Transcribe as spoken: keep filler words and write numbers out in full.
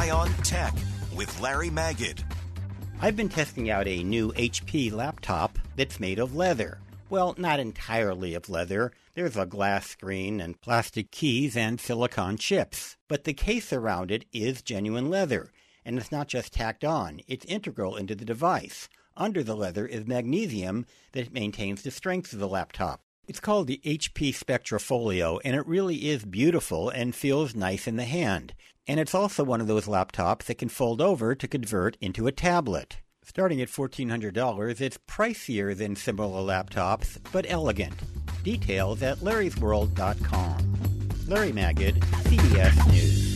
Eye on Tech with Larry Magid. I've been testing out a new H P laptop that's made of leather. Well, not entirely of leather. There's a glass screen and plastic keys and silicone chips. But the case around it is genuine leather. And it's not just tacked on. It's integral into the device. Under the leather is magnesium that maintains the strength of the laptop. It's called the H P Spectrafolio, and it really is beautiful and feels nice in the hand. And it's also one of those laptops that can fold over to convert into a tablet. Starting at fourteen hundred dollars, it's pricier than similar laptops, but elegant. Details at larrys world dot com. Larry Magid, C B S News.